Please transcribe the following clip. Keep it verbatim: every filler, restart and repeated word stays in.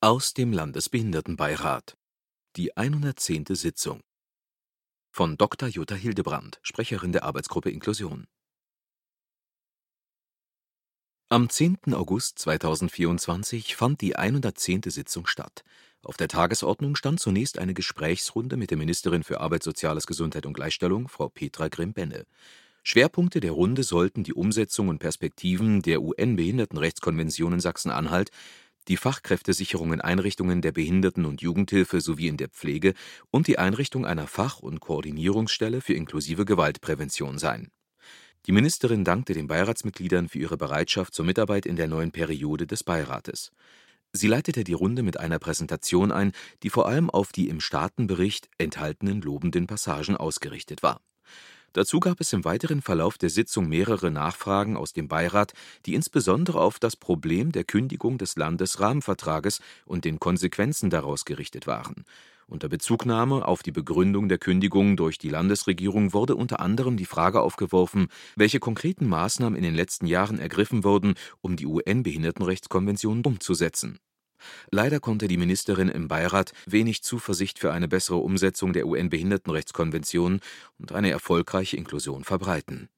Aus dem Landesbehindertenbeirat. Die hundertzehnte Sitzung. Von Doktor Jutta Hildebrand, Sprecherin der Arbeitsgruppe Inklusion. Am zehnten August zweitausendvierundzwanzig fand die hundertzehnte Sitzung statt. Auf der Tagesordnung stand zunächst eine Gesprächsrunde mit der Ministerin für Arbeit, Soziales, Gesundheit und Gleichstellung, Frau Petra Grimm-Benne. Schwerpunkte der Runde sollten die Umsetzung und Perspektiven der U N-Behindertenrechtskonvention in Sachsen-Anhalt, die Fachkräftesicherung in Einrichtungen der Behinderten- und Jugendhilfe sowie in der Pflege und die Einrichtung einer Fach- und Koordinierungsstelle für inklusive Gewaltprävention sein. Die Ministerin dankte den Beiratsmitgliedern für ihre Bereitschaft zur Mitarbeit in der neuen Periode des Beirates. Sie leitete die Runde mit einer Präsentation ein, die vor allem auf die im Staatenbericht enthaltenen lobenden Passagen ausgerichtet war. Dazu gab es im weiteren Verlauf der Sitzung mehrere Nachfragen aus dem Beirat, die insbesondere auf das Problem der Kündigung des Landesrahmenvertrages und den Konsequenzen daraus gerichtet waren. Unter Bezugnahme auf die Begründung der Kündigung durch die Landesregierung wurde unter anderem die Frage aufgeworfen, welche konkreten Maßnahmen in den letzten Jahren ergriffen wurden, um die U N-Behindertenrechtskonvention umzusetzen. Leider konnte die Ministerin im Beirat wenig Zuversicht für eine bessere Umsetzung der U N-Behindertenrechtskonvention und eine erfolgreiche Inklusion verbreiten.